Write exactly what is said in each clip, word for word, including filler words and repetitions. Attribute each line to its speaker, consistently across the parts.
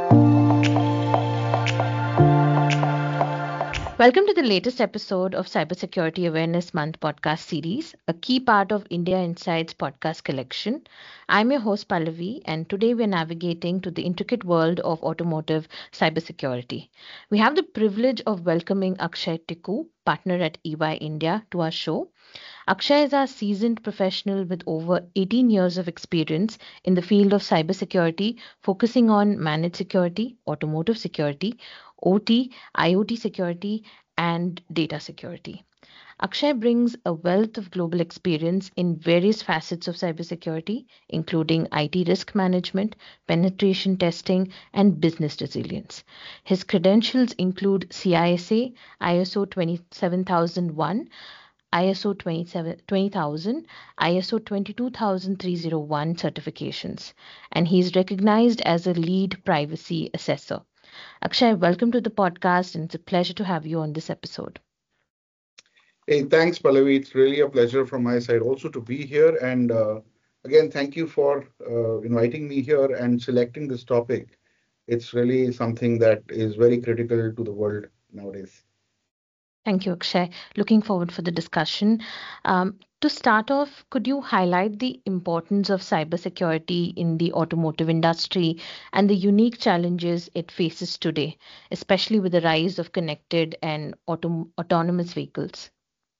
Speaker 1: Welcome to the latest episode of Cybersecurity Awareness Month podcast series, a key part of India Insights podcast collection. I'm your host Pallavi, and today we're navigating to the intricate world of automotive cybersecurity. We have the privilege of welcoming Akshay Tikku, partner at E Y India, to our show. Akshay is a seasoned professional with over eighteen years of experience in the field of cybersecurity, focusing on managed security, automotive security, O T, IoT security, and data security. Akshay brings a wealth of global experience in various facets of cybersecurity, including I T risk management, penetration testing, and business resilience. His credentials include C I S A, I S O twenty-seven thousand one, I S O twenty-seven twenty thousand, I S O twenty-two thousand three hundred one certifications, and he is recognized as a lead privacy assessor. Akshay, welcome to the podcast, and it's a pleasure to have you on this episode.
Speaker 2: Hey, thanks, Pallavi. It's really a pleasure from my side also to be here. And uh, again, thank you for uh, inviting me here and selecting this topic. It's really something that is very critical to the world nowadays.
Speaker 1: Thank you, Akshay. Looking forward for the discussion. Um, to start off, could you highlight the importance of cybersecurity in the automotive industry and the unique challenges it faces today, especially with the rise of connected and autom- autonomous vehicles?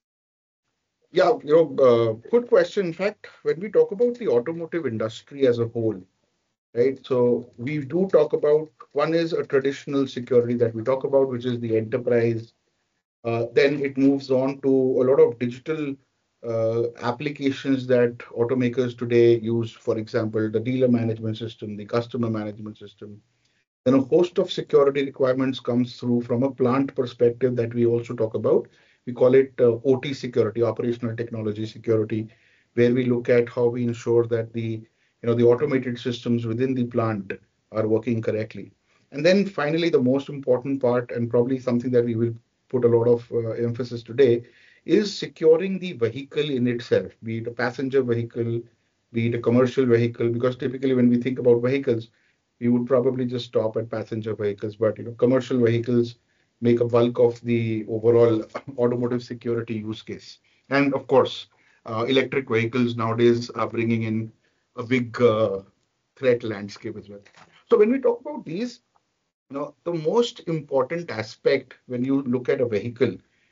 Speaker 2: Yeah, you know, uh, good question. In fact, when we talk about the automotive industry as a whole, right? So we do talk about one is a traditional security that we talk about, which is the enterprise. Uh, then it moves on to a lot of digital uh, applications that automakers today use, for example, the dealer management system, the customer management system. Then a host of security requirements comes through from a plant perspective that we also talk about. We call it uh, O T security, operational technology security, where we look at how we ensure that the you know the automated systems within the plant are working correctly. And then finally, the most important part, and probably something that we will put a lot of uh, emphasis today, is securing the vehicle in itself, be it a passenger vehicle, be it a commercial vehicle, because typically when we think about vehicles, we would probably just stop at passenger vehicles, but you know, commercial vehicles make a bulk of the overall automotive security use case. And of course, uh, electric vehicles nowadays are bringing in a big uh, threat landscape as well. So when we talk about these, you know, the most important aspect when you look at a vehicle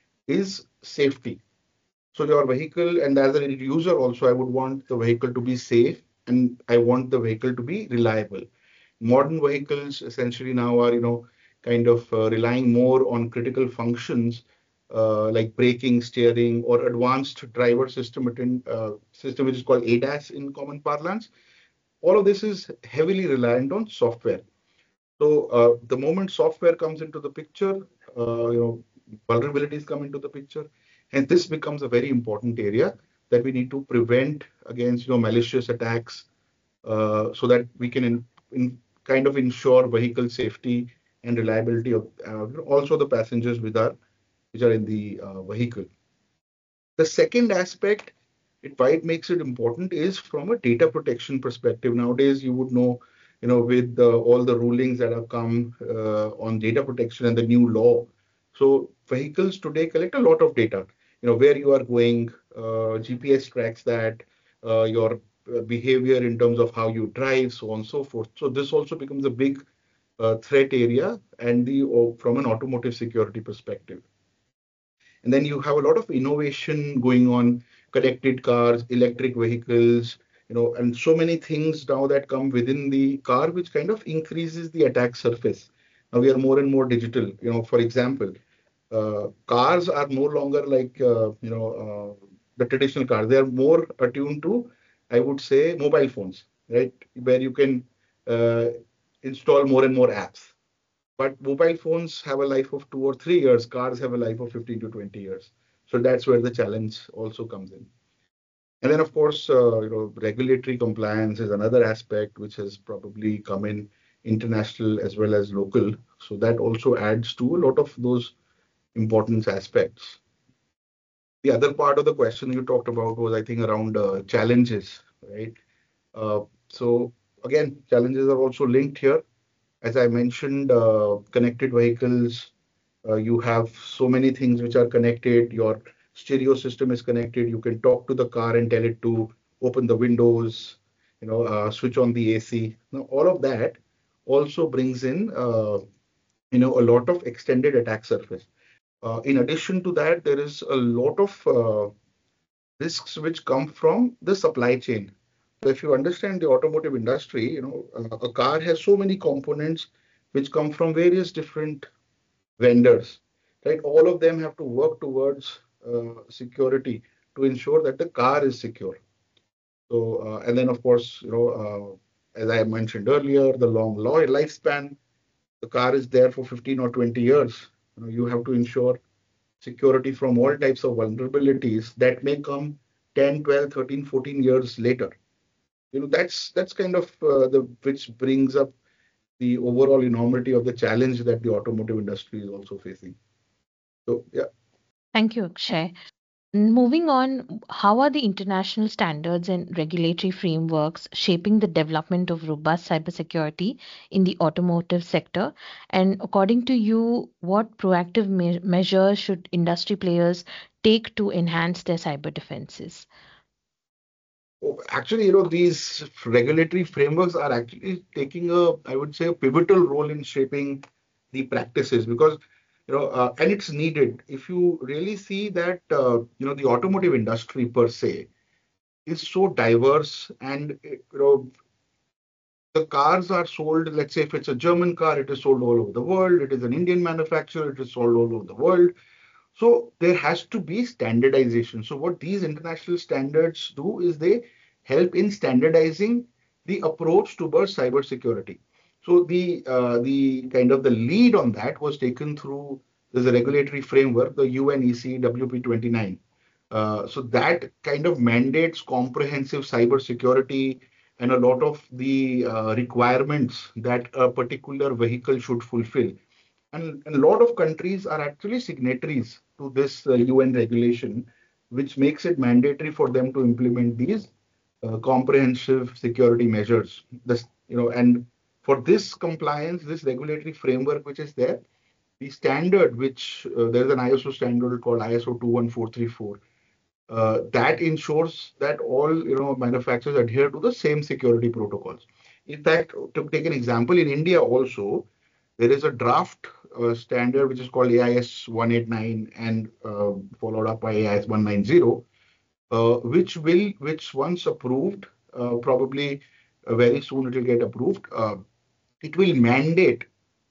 Speaker 2: is safety. So your vehicle, and as a user also, I would want the vehicle to be safe and I want the vehicle to be reliable. Modern vehicles essentially now are, you know, kind of uh, relying more on critical functions uh, like braking, steering, or advanced driver system attend, uh, system, which is called A D A S in common parlance. All of this is heavily reliant on software. So uh, the moment software comes into the picture, uh, you know, vulnerabilities come into the picture, and this becomes a very important area that we need to prevent against, you know, malicious attacks, uh, so that we can in, in kind of ensure vehicle safety and reliability of uh, also the passengers with our which are in the uh, vehicle. The second aspect, it why it makes it important is from a data protection perspective. Nowadays, you would know, you know, with uh, all the rulings that have come uh, on data protection and the new law. So vehicles today collect a lot of data. You know, where you are going, uh, G P S tracks that, uh, your uh, behavior in terms of how you drive, so on and so forth. So this also becomes a big uh, threat area and the oh, from an automotive security perspective. And then you have a lot of innovation going on, connected cars, electric vehicles, you know, and so many things now that come within the car, which kind of increases the attack surface. Now we are more and more digital. You know, for example, uh, cars are no longer like uh, you know uh, the traditional cars. They are more attuned to, I would say, mobile phones, right? Where you can uh, install more and more apps. But mobile phones have a life of two or three years. Cars have a life of fifteen to twenty years. So that's where the challenge also comes in. And then, of course, uh, you know, regulatory compliance is another aspect which has probably come in international as well as local. So that also adds to a lot of those importance aspects. The other part of the question you talked about was, I think, around uh, challenges, right? Uh, so again, challenges are also linked here. As I mentioned, uh, connected vehicles, uh, you have so many things which are connected. Your stereo system is connected. You can talk to the car and tell it to open the windows, you know, uh, switch on the A C. Now, all of that also brings in, uh, you know, a lot of extended attack surface. Uh, in addition to that, there is a lot of uh, risks which come from the supply chain. So if you understand the automotive industry, you know, uh, a car has so many components which come from various different vendors, right? All of them have to work towards uh, security to ensure that the car is secure. So, uh, and then of course, you know, uh, as I mentioned earlier, the long lifespan, the car is there for fifteen or twenty years. You know, you have to ensure security from all types of vulnerabilities that may come ten, twelve, thirteen, fourteen years later. You know, that's that's kind of uh, the which brings up the overall enormity of the challenge that the automotive industry is also facing. So yeah.
Speaker 1: Thank you, Akshay. Moving on, how are the international standards and regulatory frameworks shaping the development of robust cybersecurity in the automotive sector? And according to you, what proactive me- measures should industry players take to enhance their cyber defenses?
Speaker 2: Oh, actually, you know, these regulatory frameworks are actually taking a, I would say, a pivotal role in shaping the practices because, you know, uh, and it's needed. If you really see that, uh, you know, the automotive industry per se is so diverse and, you know, the cars are sold, let's say if it's a German car, it is sold all over the world. It is an Indian manufacturer, it is sold all over the world. So there has to be standardization. So what these international standards do is they help in standardizing the approach towards cybersecurity. So the uh, the kind of the lead on that was taken through there's a regulatory framework, the U N E C W P twenty-nine. Uh, so that kind of mandates comprehensive cybersecurity and a lot of the uh, requirements that a particular vehicle should fulfill. And, and a lot of countries are actually signatories to this uh, U N regulation, which makes it mandatory for them to implement these uh, comprehensive security measures. This, you know, and for this compliance, this regulatory framework which is there, the standard which uh, there's an I S O standard called I S O two one four three four uh, that ensures that all you know manufacturers adhere to the same security protocols. In fact, to take an example, in India also there is a draft uh, standard which is called A I S one eighty-nine and uh, followed up by A I S one ninety, uh, which will which once approved, uh, probably uh, very soon it will get approved. Uh, it will mandate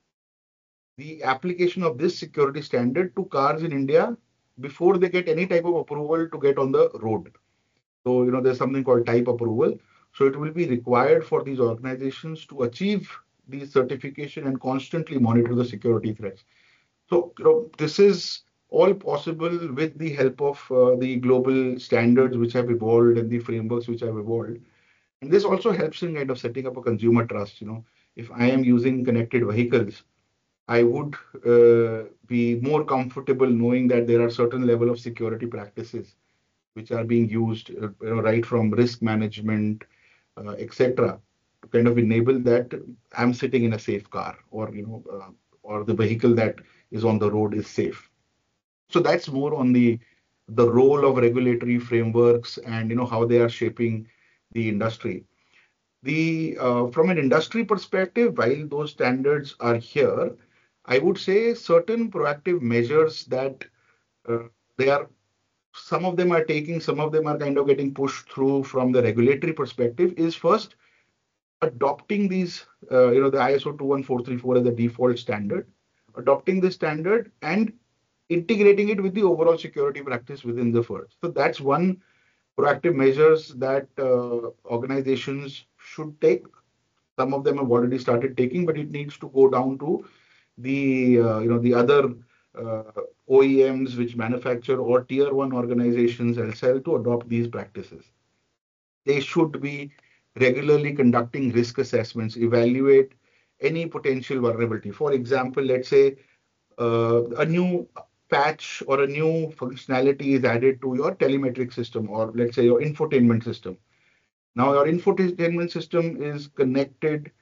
Speaker 2: the application of this security standard to cars in India before they get any type of approval to get on the road. So, you know, there's something called type approval. So it will be required for these organizations to achieve the certification and constantly monitor the security threats. So, you know, this is all possible with the help of uh, the global standards which have evolved and the frameworks which have evolved. And this also helps in kind of setting up a consumer trust. You know, if I am using connected vehicles, I would uh, be more comfortable knowing that there are certain level of security practices which are being used, uh, you know, right from risk management, uh, et cetera, to kind of enable that I'm sitting in a safe car, or you know, uh, or the vehicle that is on the road is safe. So that's more on the the role of regulatory frameworks and you know how they are shaping the industry. The uh, from an industry perspective, while those standards are here, I would say certain proactive measures that uh, they are some of them are taking, some of them are kind of getting pushed through from the regulatory perspective is first adopting these, uh, you know, the I S O two one four three four as the default standard, adopting the standard and integrating it with the overall security practice within the firm. So that's one proactive measures that uh, organizations should take. Some of them have already started taking, but it needs to go down to the uh, you know the other uh, O E Ms which manufacture or tier one organizations L S L to adopt these practices. They should be regularly conducting risk assessments, evaluate any potential vulnerability. For example, let's say uh, a new patch or a new functionality is added to your telemetric system, or let's say your infotainment system. Now, your infotainment system is connected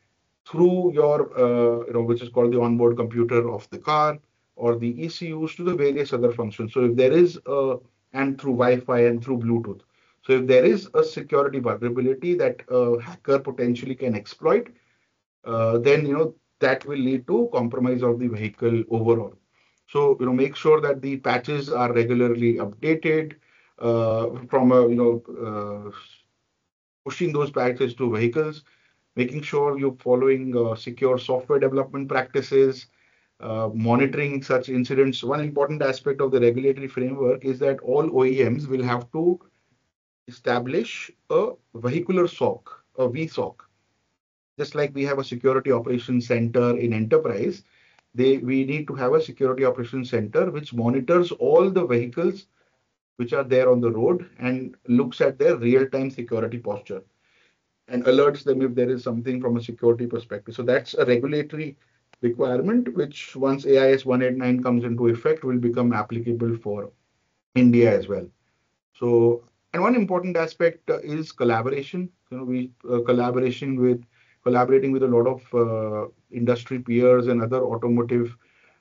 Speaker 2: through your, uh, you know, which is called the onboard computer of the car or the E C Us to the various other functions. So if there is a, and through Wi-Fi and through Bluetooth. So if there is a security vulnerability that a hacker potentially can exploit, uh, then you know that will lead to compromise of the vehicle overall. So you know make sure that the patches are regularly updated uh, from a you know uh, pushing those patches to vehicles, making sure you're following uh, secure software development practices, uh, monitoring such incidents. One important aspect of the regulatory framework is that all O E Ms will have to establish a vehicular S O C, a V S O C. Just like we have a security operations center in enterprise, they we need to have a security operations center which monitors all the vehicles which are there on the road and looks at their real-time security posture and alerts them if there is something from a security perspective. So that's a regulatory requirement, which once A I S one eighty-nine comes into effect, will become applicable for India as well. So, and one important aspect uh, is collaboration. You know, we uh, collaboration with collaborating with a lot of uh, industry peers and other automotive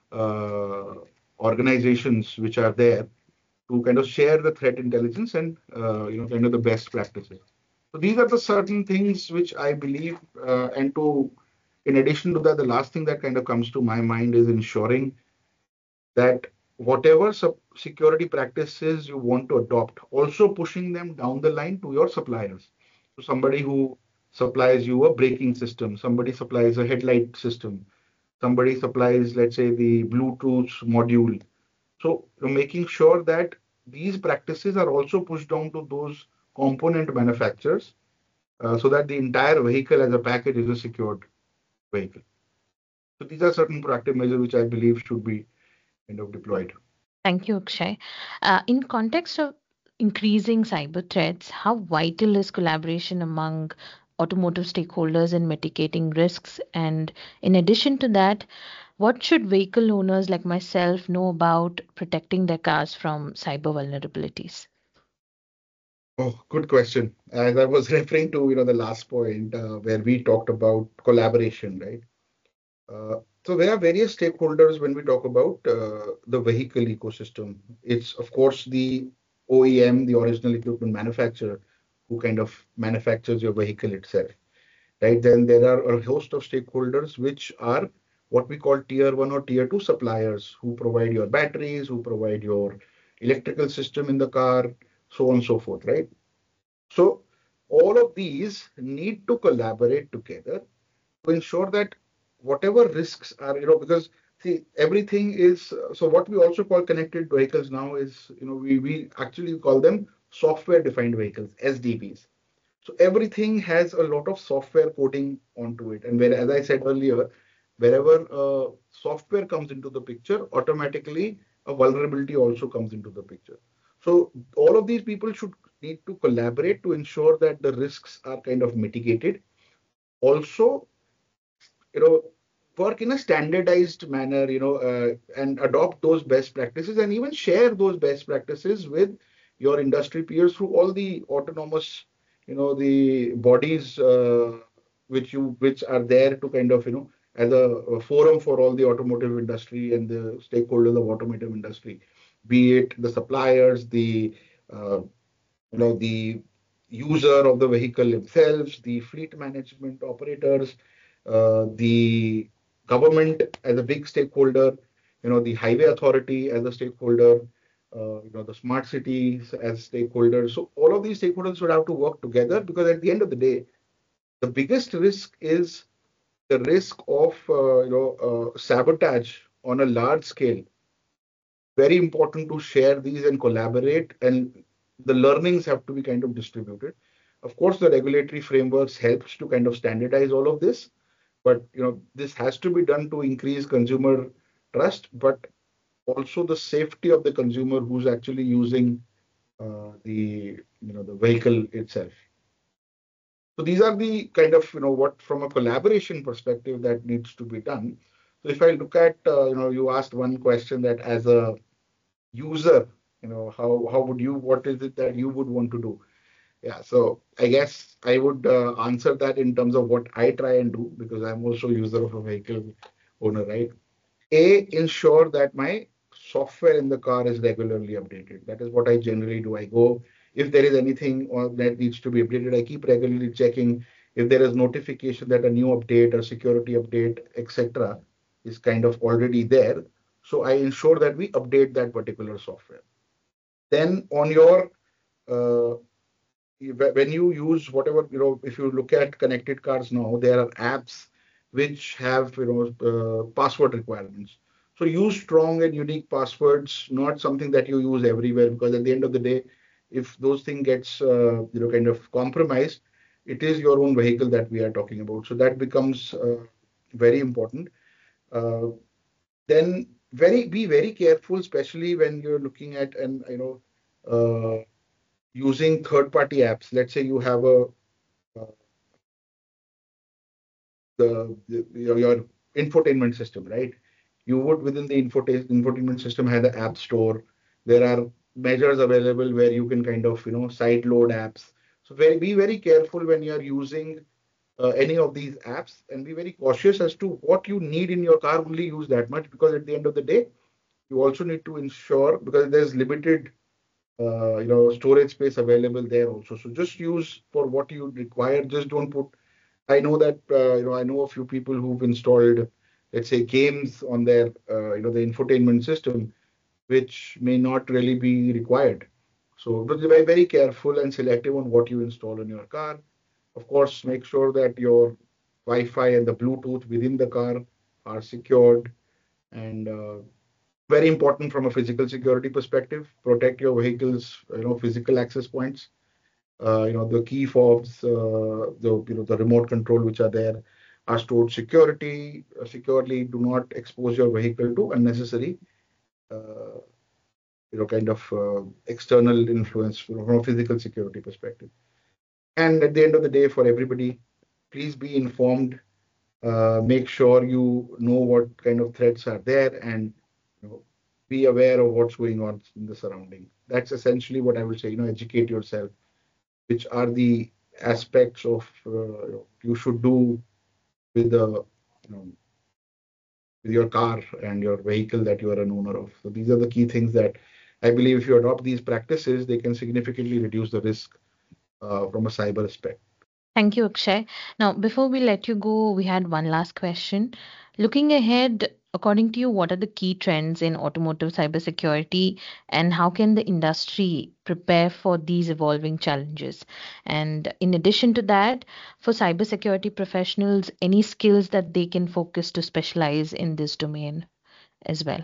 Speaker 2: uh, organizations which are there to kind of share the threat intelligence and uh, you know kind of the best practices. So these are the certain things which I believe, uh, and to in addition to that, the last thing that kind of comes to my mind is ensuring that whatever sub security practices you want to adopt, also pushing them down the line to your suppliers. So somebody who supplies you a braking system, somebody supplies a headlight system, somebody supplies, let's say, the Bluetooth module. So you're making sure that these practices are also pushed down to those component manufacturers uh, so that the entire vehicle as a package is a secured vehicle. So these are certain proactive measures which I believe should be kind of deployed.
Speaker 1: Thank you, Akshay. Uh, in context of increasing cyber threats, how vital is collaboration among automotive stakeholders in mitigating risks? And in addition to that, what should vehicle owners like myself know about protecting their cars from cyber vulnerabilities?
Speaker 2: Oh, good question. As I was referring to, you know, the last point uh, where we talked about collaboration, right? Uh, so there are various stakeholders when we talk about uh, the vehicle ecosystem. It's of course the O E M, the original equipment manufacturer, who kind of manufactures your vehicle itself, right? Then there are a host of stakeholders which are what we call tier one or tier two suppliers who provide your batteries, who provide your electrical system in the car, so on and so forth, right? So all of these need to collaborate together to ensure that whatever risks are, you know, because see, everything is, so what we also call connected vehicles now is, you know, we, we actually call them software defined vehicles, S D Vs. So everything has a lot of software coding onto it. And where, as I said earlier, wherever uh, software comes into the picture, automatically a vulnerability also comes into the picture. So all of these people should need to collaborate to ensure that the risks are kind of mitigated. Also, you know, work in a standardized manner, you know, uh, and adopt those best practices and even share those best practices with your industry peers through all the autonomous, you know, the bodies uh, which you which are there to kind of, you know, as a, a forum for all the automotive industry and the stakeholders of automotive industry, be it the suppliers, the uh, you know, the user of the vehicle themselves, the fleet management operators, uh, the government as a big stakeholder, you know, the highway authority as a stakeholder, uh, you know, the smart cities as stakeholders. So all of these stakeholders would have to work together because at the end of the day, the biggest risk is the risk of uh, you know uh, sabotage on a large scale. Very important to share these and collaborate, and the learnings have to be kind of distributed. Of course, the regulatory frameworks helps to kind of standardize all of this, but you know this has to be done to increase consumer trust, but also the safety of the consumer who's actually using uh, the you know the vehicle itself. So these are the kind of you know what from a collaboration perspective that needs to be done. So if I look at uh, you know you asked one question that as a user, you know, how how would you, what is it that you would want to do? Yeah, so I guess I would uh, answer that in terms of what I try and do because I'm also a user of a vehicle owner, right? A, ensure that my software in the car is regularly updated. That is what I generally do. I go, if there is anything or that needs to be updated, I keep regularly checking if there is notification that a new update or security update, et cetera, is kind of already there. So I ensure that we update that particular software. Then on your uh, when you use whatever, you know, if you look at connected cars now, there are apps which have, you know, uh, password requirements. So use strong and unique passwords, not something that you use everywhere, because at the end of the day, if those thing gets, uh, you know, kind of compromised, it is your own vehicle that we are talking about. So that becomes uh, very important. Uh, then very be very careful, especially when you're looking at and you know uh, using third-party apps. Let's say you have a uh, the, the your, your infotainment system, right? You would within the infota- infotainment system have the app store. There are measures available where you can kind of you know side load apps. So very be very careful when you are using uh, any of these apps and be very cautious as to what you need in your car. Only use that much because at the end of the day, you also need to ensure because there's limited uh, you know storage space available there also. So just use for what you require. Just don't put. I know that uh, you know I know a few people who've installed, let's say, games on their uh, you know the infotainment system, which may not really be required. So but be very very careful and selective on what you install in your car. Of course, make sure that your Wi-Fi and the Bluetooth within the car are secured and uh, very important from a physical security perspective. Protect your vehicle's you know physical access points. Uh, you know the key fobs, uh, the you know the remote control which are there are stored security uh, securely. Do not expose your vehicle to unnecessary uh, you know kind of uh, external influence from a physical security perspective. And at the end of the day, for everybody, please be informed. Uh, make sure you know what kind of threats are there and you know, be aware of what's going on in the surrounding. That's essentially what I would say. You know, educate yourself, which are the aspects of uh, you should do with the you know with your car and your vehicle that you are an owner of. So these are the key things that I believe if you adopt these practices, they can significantly reduce the risk uh, from a cyber aspect.
Speaker 1: Thank you, Akshay. Now, before we let you go, we had one last question. Looking ahead, according to you, what are the key trends in automotive cybersecurity and how can the industry prepare for these evolving challenges? And in addition to that, for cybersecurity professionals, any skills that they can focus to specialize in this domain as well?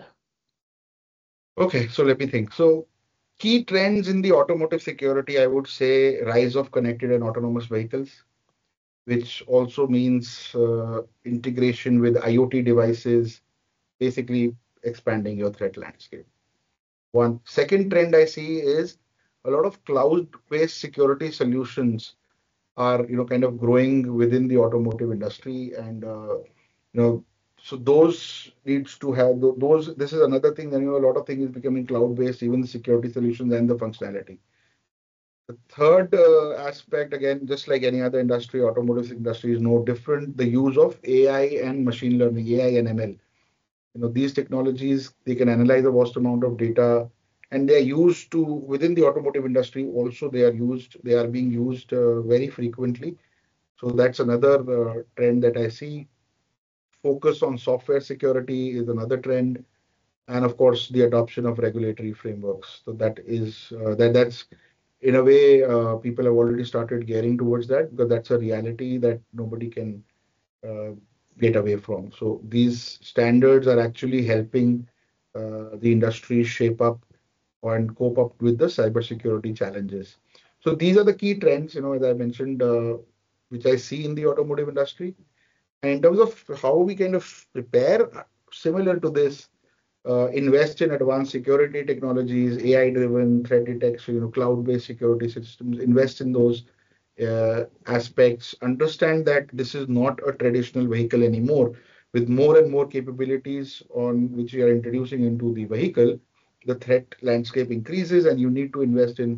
Speaker 2: Okay, so let me think. So key trends in the automotive security, I would say rise of connected and autonomous vehicles, which also means uh, integration with IoT devices, basically expanding your threat landscape. One second trend I see is a lot of cloud-based security solutions are you know kind of growing within the automotive industry, and uh, you know so those needs to have tho- those. This is another thing that you know a lot of things is becoming cloud-based, even the security solutions and the functionality. The third uh, aspect, again, just like any other industry, automotive industry is no different. The use of A I and machine learning, A I and M L. You know, these technologies, they can analyze a vast amount of data, and they're used to within the automotive industry. Also, they are used. They are being used uh, very frequently. So that's another uh, trend that I see. Focus on software security is another trend, and of course, the adoption of regulatory frameworks. So that is uh, that that's in a way, uh, people have already started gearing towards that because that's a reality that nobody can uh, get away from. So these standards are actually helping uh, the industry shape up and cope up with the cybersecurity challenges. So these are the key trends, you know, as I mentioned, uh, which I see in the automotive industry. And in terms of how we kind of prepare, similar to this, uh, invest in advanced security technologies, A I-driven threat detection, you know, cloud-based security systems, invest in those uh, aspects, understand that this is not a traditional vehicle anymore. With more and more capabilities on which you are introducing into the vehicle, the threat landscape increases, and you need to invest in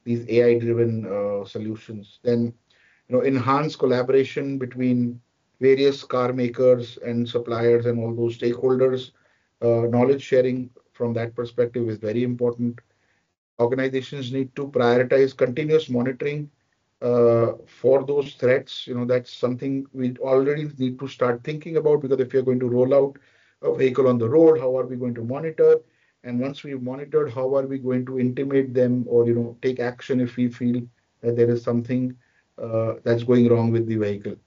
Speaker 2: these A I-driven uh, solutions. Then, you know, enhance collaboration between various car makers and suppliers and all those stakeholders. Uh, knowledge sharing from that perspective is very important. Organizations need to prioritize continuous monitoring uh, for those threats. You know, that's something we already need to start thinking about, because if you're going to roll out a vehicle on the road, how are we going to monitor? And once we've monitored, how are we going to intimate them, or, you know, take action if we feel that there is something uh, that's going wrong with the vehicle?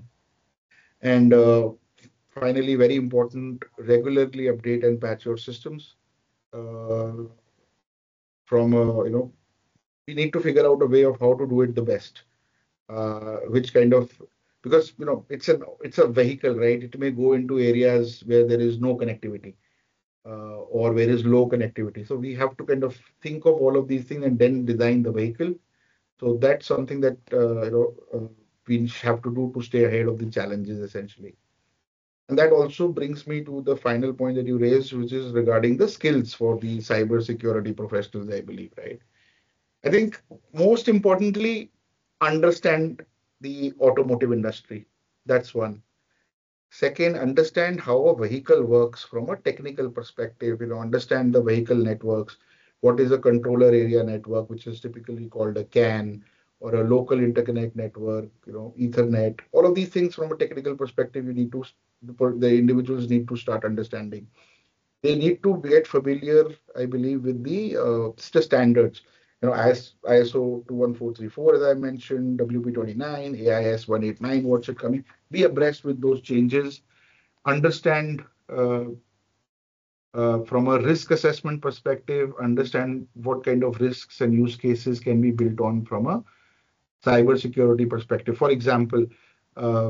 Speaker 2: And uh, finally, very important, regularly update and patch your systems. Uh, from uh, you know, we need to figure out a way of how to do it the best. Uh, which kind of, because, you know, it's an it's a vehicle, right? It may go into areas where there is no connectivity, uh, or where is low connectivity. So we have to kind of think of all of these things and then design the vehicle. So that's something that uh, you know uh, we have to do to stay ahead of the challenges, essentially. And that also brings me to the final point that you raised, which is regarding the skills for the cybersecurity professionals, I believe, right? I think most importantly, understand the automotive industry. That's one. Second, understand how a vehicle works from a technical perspective. You know, understand the vehicle networks. What is a controller area network, which is typically called a C A N, or a local interconnect network, you know, Ethernet. All of these things from a technical perspective, you need to, the individuals need to start understanding. They need to get familiar, I believe, with the uh, the standards. You know, as I S O two one four three four, as I mentioned, W P twenty-nine, A I S one eighty-nine, what should come in. Be abreast with those changes. Understand uh, uh, from a risk assessment perspective, understand what kind of risks and use cases can be built on from a cybersecurity perspective. For example, uh,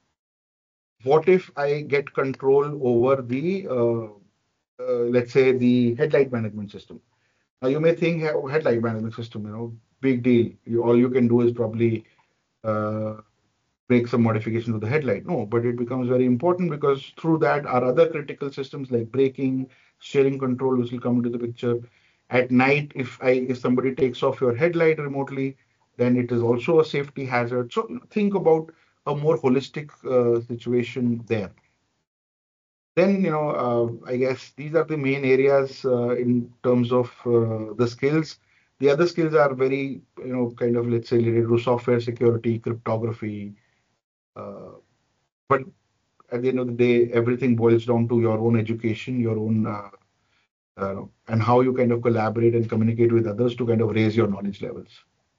Speaker 2: what if I get control over the, uh, uh, let's say, the headlight management system? Now, you may think "Oh, headlight management system, you know, big deal. You, all you can do is probably uh, make some modification to the headlight. No, but it becomes very important, because through that are other critical systems like braking, steering control, which will come into the picture. At night, if I if somebody takes off your headlight remotely, then it is also a safety hazard. So think about a more holistic uh, situation there. Then, you know, uh, I guess these are the main areas uh, in terms of uh, the skills. The other skills are very, you know, kind of, let's say, related to software security, cryptography. Uh, but at the end of the day, everything boils down to your own education, your own, uh, uh, and how you kind of collaborate and communicate with others to kind of raise your knowledge levels.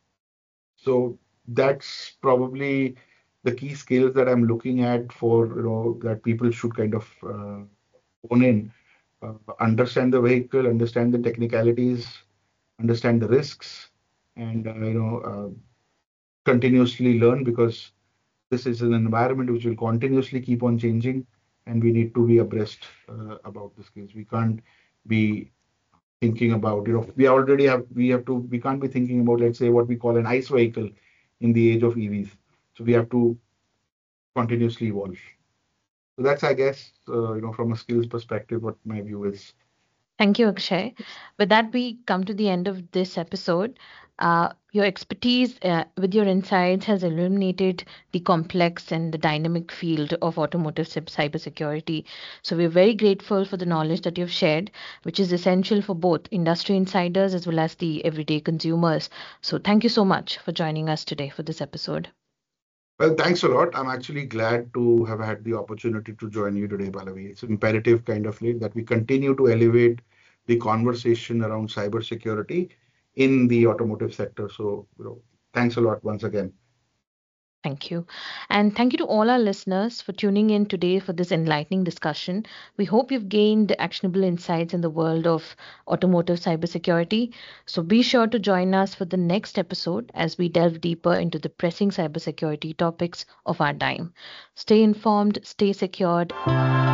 Speaker 2: So that's probably the key skills that I'm looking at for, you know, that people should kind of uh, hone in. Uh, understand the vehicle, understand the technicalities, understand the risks, and uh, you know, uh, continuously learn, because this is an environment which will continuously keep on changing, and we need to be abreast uh, about the skills. We can't be thinking about, you know, we already have, we have to, we can't be thinking about, let's say, what we call an ICE vehicle in the age of E Vs. So we have to continuously evolve. So that's, I guess, uh, you know, from a skills perspective, what my view is.
Speaker 1: Thank you, Akshay. With that, we come to the end of this episode. Uh, your expertise uh, with your insights has illuminated the complex and the dynamic field of automotive cyb- cybersecurity. So, we're very grateful for the knowledge that you've shared, which is essential for both industry insiders as well as the everyday consumers. So, thank you so much for joining us today for this episode.
Speaker 2: Well, thanks a lot. I'm actually glad to have had the opportunity to join you today, Pallavi. It's imperative kind of need that we continue to elevate the conversation around cybersecurity in the automotive sector. So, you know, thanks a lot once again.
Speaker 1: Thank you. And thank you to all our listeners for tuning in today for this enlightening discussion. We hope you've gained actionable insights in the world of automotive cybersecurity. So be sure to join us for the next episode as we delve deeper into the pressing cybersecurity topics of our time. Stay informed, stay secured.